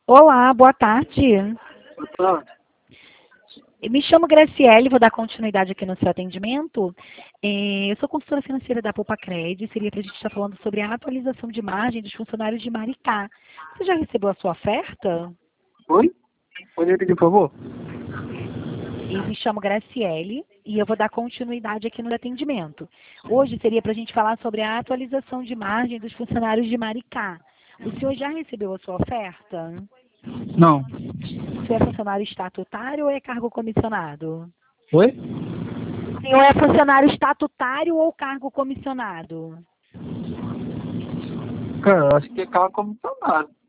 Olá, boa tarde. Boa tarde. Me chamo Graciele, vou dar continuidade aqui no seu atendimento. Eu sou consultora financeira da Poupa-Cred, seria para a gente estar falando sobre a atualização de margem dos funcionários de Maricá. Você já recebeu a sua oferta? Oi? Pode repetir, por favor? Me chamo Graciele e eu vou dar continuidade aqui no atendimento. Hoje seria para a gente falar sobre a atualização de margem dos funcionários de Maricá. O senhor já recebeu a sua oferta? Não. O senhor é funcionário estatutário ou é cargo comissionado? Oi? O senhor é funcionário estatutário ou cargo comissionado? Cara, eu acho que é carro comissionado.